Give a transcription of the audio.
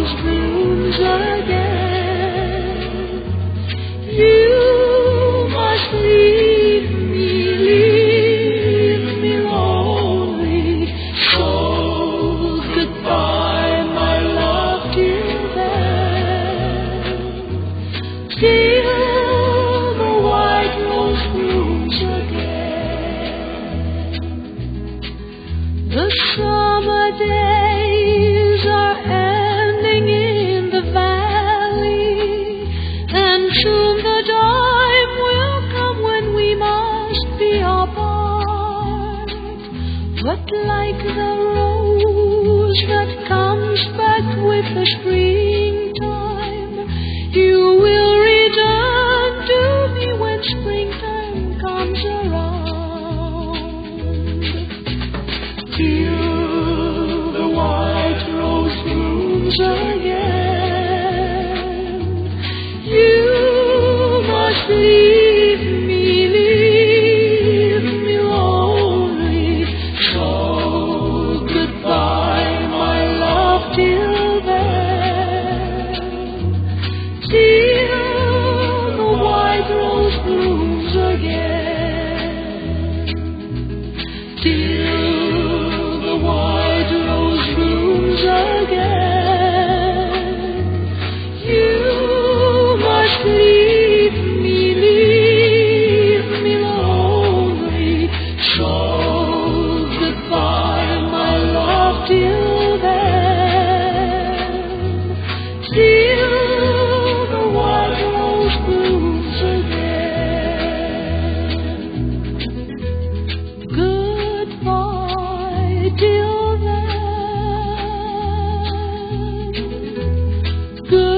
rose blooms again. You must leave me lonely. So goodbye, my love, till then. Till the white rose blooms again. The summer days are ending in the valley, and soon the time will come when we must be apart. But like the rose that comes back with the springtime, you will return to me when springtime comes around. Till the white rose blooms again, you must leave me lonely. So goodbye, my love, till then. Till the white rose blooms again. Till the white rose blooms again. You must leave me lonely. So goodbye, my love, till then. Till the white rose blooms again. Goodbye till then.